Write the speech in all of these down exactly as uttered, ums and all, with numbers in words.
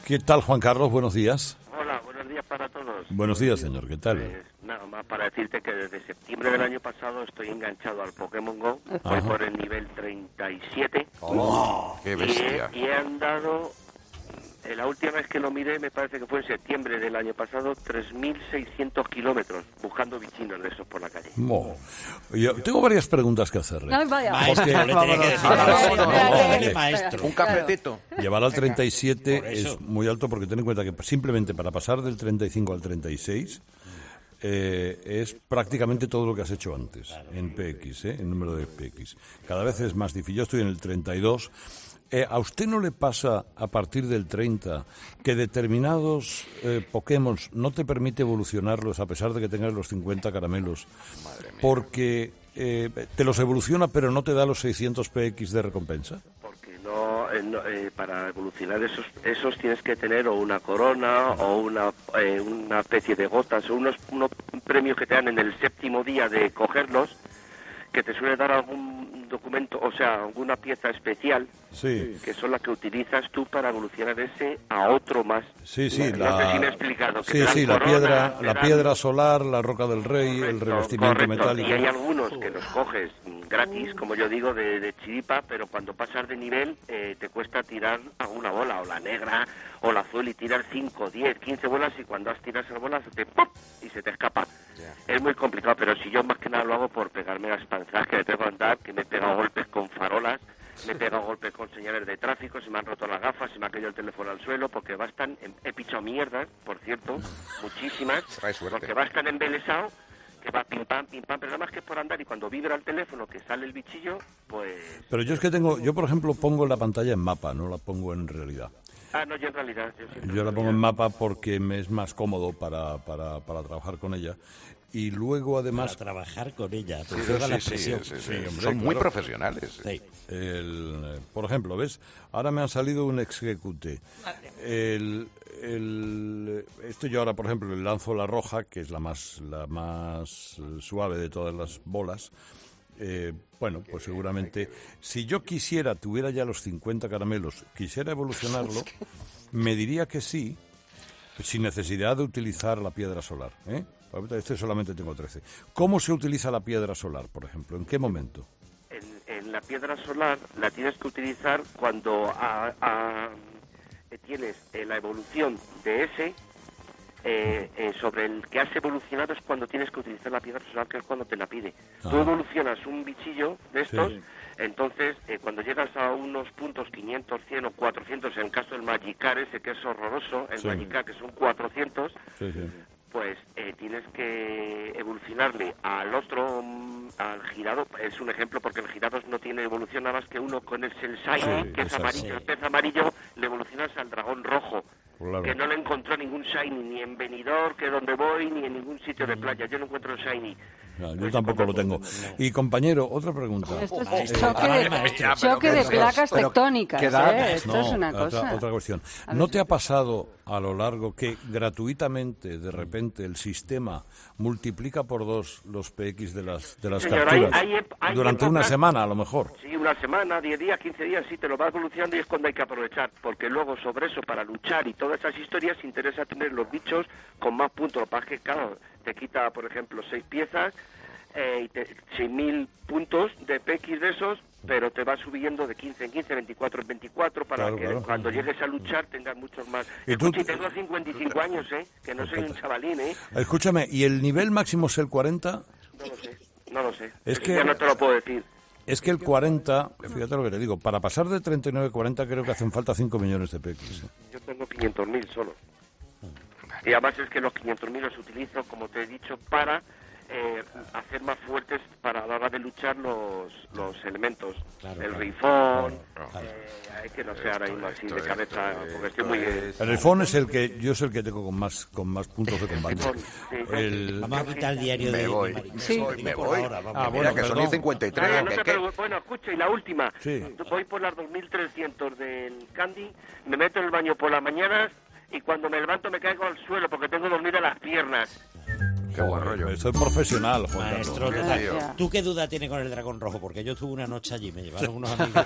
¿Qué tal, Juan Carlos? Buenos días. Hola, buenos días para todos. Buenos días, señor. ¿Qué tal? Pues, nada más para decirte que desde septiembre del año pasado estoy enganchado al Pokémon Go. Voy por el nivel treinta y siete. ¡Oh! ¡Qué bestia! Y he, y he andado, eh, la última vez que lo miré, me parece que fue en septiembre del año pasado, tres mil seiscientos kilómetros buscando bichinos de esos por la calle. Oh. Yo tengo varias preguntas que hacerle. Ay, vaya. Maestro, Porque- le tenía que decir. No, no, no, Maestro, no, Dele, no, maestro. Un cafetito. Llevar al treinta y siete Por eso. es muy alto porque ten en cuenta que simplemente para pasar del treinta y cinco al treinta y seis eh, es prácticamente todo lo que has hecho antes en P X, ¿eh? En número de P X. Cada vez es más difícil. Yo estoy en el treinta y dos. Eh, ¿A usted no le pasa a partir del treinta que determinados eh, Pokémon no te permite evolucionarlos a pesar de que tengas los cincuenta caramelos? Porque eh, te los evoluciona pero no te da los seiscientos P X de recompensa. Porque no, eh, no, eh, para evolucionar esos esos tienes que tener o una corona o una eh, una especie de gotas o unos, unos premios que te dan en el séptimo día de cogerlos, que te suele dar algún documento, o sea, alguna pieza especial, Sí. que son las que utilizas tú para evolucionar ese a otro más. Sí, sí, no, la, no sé si me he explicado. que sí, te dan sí, la corona, piedra, te la dan- piedra solar, la roca del rey, el Correcto, revestimiento correcto. metálico. Y hay algunos que los coges mm, gratis, como yo digo, de, de chiripa, pero cuando pasas de nivel eh, te cuesta tirar alguna bola, o la negra, o la azul, y tirar cinco, diez, quince bolas, y cuando has tirado esas bolas te ¡pop! Y se te escapa. Es muy complicado, pero si yo más que nada lo hago por pegarme las panzas que me tengo que andar, que me he pegado golpes con farolas, me he pegado golpes con señales de tráfico, se me han roto las gafas, se me ha caído el teléfono al suelo, porque bastan, he pichado mierdas, por cierto, muchísimas, Trae suerte. porque bastan embelesado, que va pim pam, pim pam, pero nada más que por andar, y cuando vibra el teléfono que sale el bichillo, pues... Pero yo es que tengo, yo por ejemplo pongo la pantalla en mapa, no la pongo en realidad. Ah, no, yo en realidad... Yo, siempre Yo la en pongo en realidad- mapa porque me es más cómodo para, para, para trabajar con ella. Y luego Para además, trabajar con ella. Sí, Atención a la sí, sí, expresión. sí, sí. Sí, hombre, Son muy claro. profesionales. Sí. el, eh, por ejemplo, ¿ves? Ahora me ha salido un execute. El, el, esto yo ahora, por ejemplo, le lanzo la roja, que es la más, la más eh, suave de todas las bolas. Eh, bueno, pues seguramente, si yo quisiera, tuviera ya los cincuenta caramelos, quisiera evolucionarlo, me diría que sí, sin necesidad de utilizar la piedra solar, ¿eh? Ahorita este solamente tengo trece. ¿Cómo se utiliza la piedra solar, por ejemplo? ¿En qué momento? En, en la piedra solar la tienes que utilizar cuando a- a- eh, tienes eh, la evolución de ese eh, eh, sobre el que has evolucionado, es cuando tienes que utilizar la piedra solar, que es cuando te la pide. Tú Ah. evolucionas un bichillo de estos, Sí. entonces eh, cuando llegas a unos puntos quinientos, cien o cuatrocientos, en el caso del Magikarp ese que es horroroso, el Sí. Magikarp que son cuatrocientos, Sí, sí. pues eh, tienes que evolucionarle al otro, mm, al girado. Es un ejemplo porque el girado no tiene evolución nada más que uno con el Shiny, Sí, que es exacto. amarillo. El pez amarillo le evolucionas al dragón rojo, Claro. que no le encontró ningún Shiny, ni en Benidorm, que donde voy, ni en ningún sitio de playa. Yo no encuentro el Shiny. No, yo tampoco lo tengo. Y compañero, otra pregunta. Esto es Maestro, choque vale, de, maestro. choque de Pero ¿qué- placas pero tectónicas, qué edad? ¿eh? Esto No, es una otra, cosa. otra cuestión. A ¿No ver. te ha pasado a lo largo que gratuitamente, de repente, el sistema multiplica por dos los P X de las, de las Señor, capturas? hay- hay ep- hay Durante una épocas- semana, a lo mejor. Sí, una semana, diez días, quince días, sí, te lo va evolucionando y es cuando hay que aprovechar, porque luego sobre eso, para luchar y todas esas historias, interesa tener los bichos con más puntos. Lo que pasa es que, claro, te quita, por ejemplo, seis piezas eh, y te- seis mil puntos de P X de esos, pero te va subiendo de quince en quince, veinticuatro en veinticuatro, para Claro, que claro. cuando llegues a luchar tengas muchos más. ¿Y tú- Escucha, y tengo cincuenta y cinco años, ¿eh? Que no soy un chavalín, ¿eh? Escúchame, ¿y el nivel máximo es el cuarenta? No lo sé, no lo sé. Es que- Ya no te lo puedo decir. Es que el cuarenta, fíjate lo que te digo, para pasar de treinta y nueve a cuarenta creo que hacen falta cinco millones de P X. Yo tengo quinientos mil solo. Y además es que los quinientos mil los utilizo, como te he dicho, para eh, hacer más fuertes para la hora de luchar los, los elementos. Claro, el claro. rifón, Claro. eh, hay que no sé ahora mismo así Esto, de esto, cabeza, esto, porque estoy esto muy... es- El iPhone es el que, yo es el que tengo con más, con más puntos de combate. Sí. El- Vamos a quitar el diario Me de voy. de Marín. Sí. Digo Me por voy. ahora, vamos. Ah, Mira bueno, que son perdón. cincuenta y tres. No, no que- te que- preocupes. Bueno, escucha, y la última. Sí. Voy por las dos mil trescientos del Candy, me meto en el baño por las mañanas y cuando me levanto me caigo al suelo porque tengo dormidas las piernas. Qué buen rollo. Soy profesional, Juan Maestro, Carlos. total. tío. ¿Tú qué duda tienes con el dragón rojo? Porque yo estuve una noche allí, me llevaron unos amigos.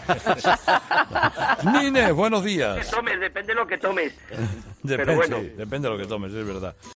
Nines, buenos Que días. tomes, depende de lo que tomes. Depende, Pero bueno. sí, depende de lo que tomes, es verdad.